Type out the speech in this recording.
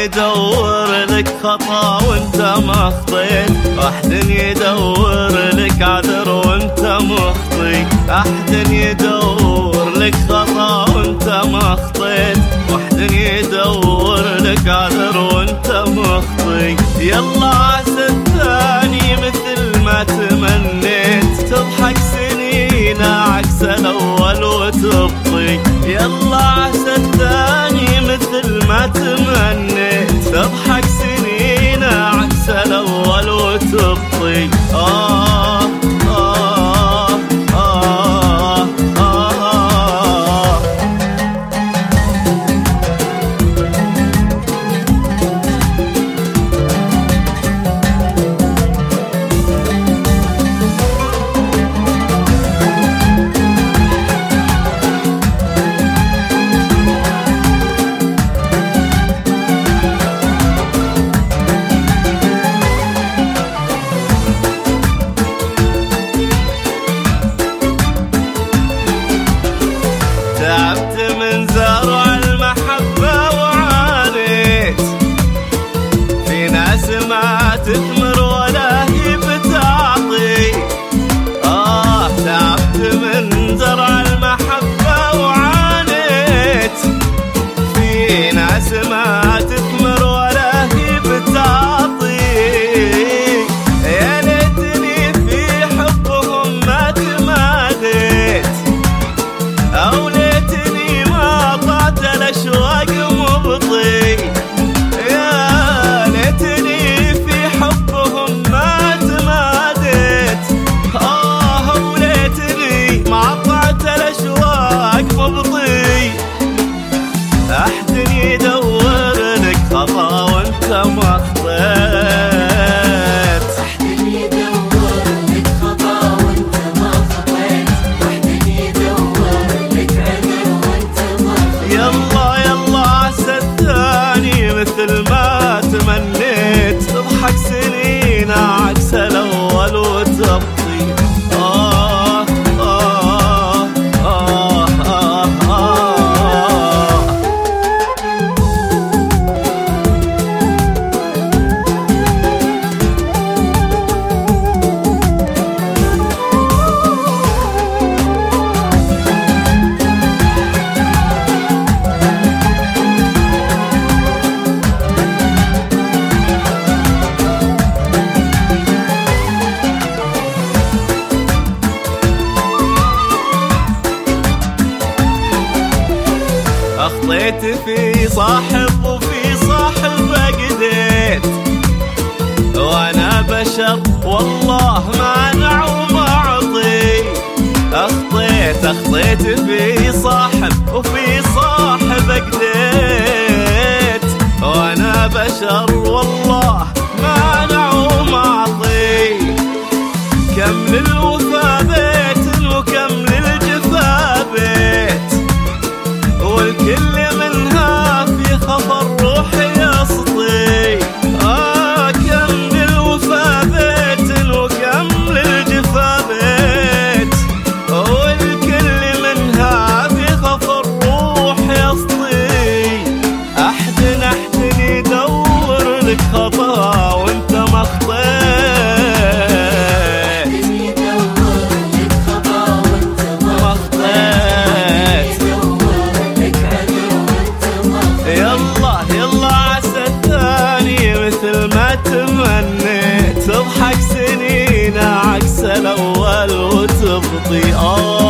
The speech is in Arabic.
يدور لك خطا وانت ما خطيت، احد يدور لك عذر وانت مخطي، احد يدور لك خطا وانت ما خطيت، واحد يدور لك عذر وانت مخطي. يلا عسى الثاني مثل ما تمنيت، تضحك سنين عكس الاول وتبطي. يلا عسى الثاني مثل ما تمنيت، تضحك سنين عكس الاول وتبطي. تعبت من زرع المحبة وعانيت، في ناس ما تثمر ولا هي بتعطي. تعبت من زرع المحبة وعانيت، في ناس ما تثمر ولا هي بتعطي. يا ليتني في حبهم ما تماديت، أو ليتني ما طعت الأشواق مبطي. يا ليتني في حبهم ما تماديت، أو ليتني ما طعت الأشواق مبطي. أحد يدور لك خطا وانت ما خطيت، مثل ما تمنيت، تضحك سنين عكس الاول وتبطي. أخطيت في صاحب وفي صاحب قديت، وأنا بشر والله مانع وما أعطي. أخطيت في صاحب وفي صاحب قديت، وأنا بشر والله مانع وما أعطي. كم للوفا بيت وكم للجفا بيت، والكل منها في خطر روحي يسطي. كم للوفا بيت وكم للجفا بيت، والكل منها في خطر روحي يسطي. أحد يدور لك خطا وانت ما خطيت، مثل ما تمنيت، تضحك سنين عكس الأول وتبطي.